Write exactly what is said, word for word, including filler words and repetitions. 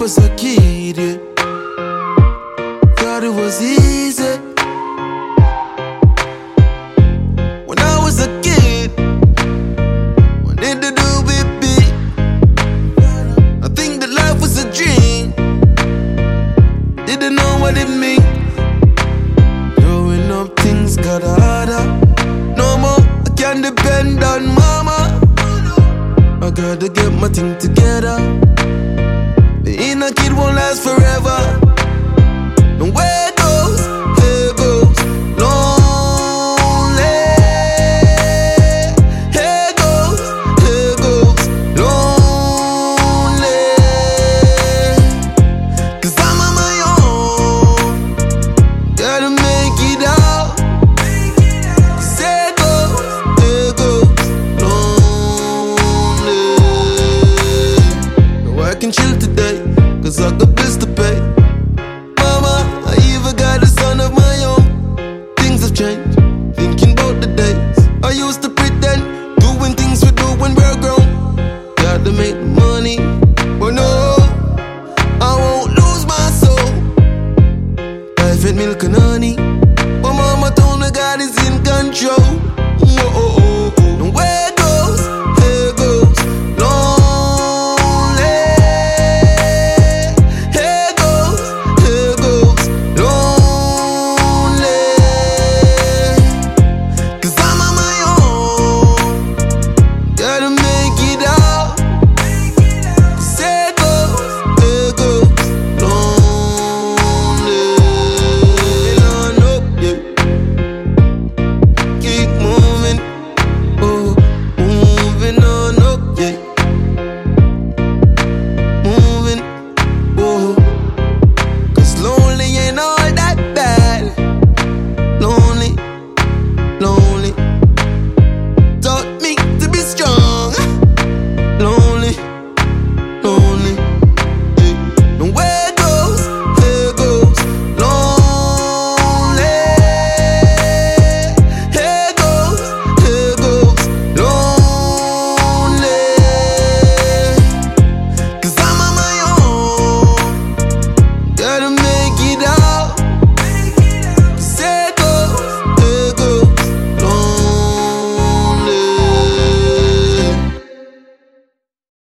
was a kid, yeah, thought it was easy. When I was a kid, what did they do with me? I think that life was a dream, didn't know what it meant. Growing up, things got harder. No more, I can't depend on mama. I gotta get my thing together. Being a kid won't last forever. Don't wait.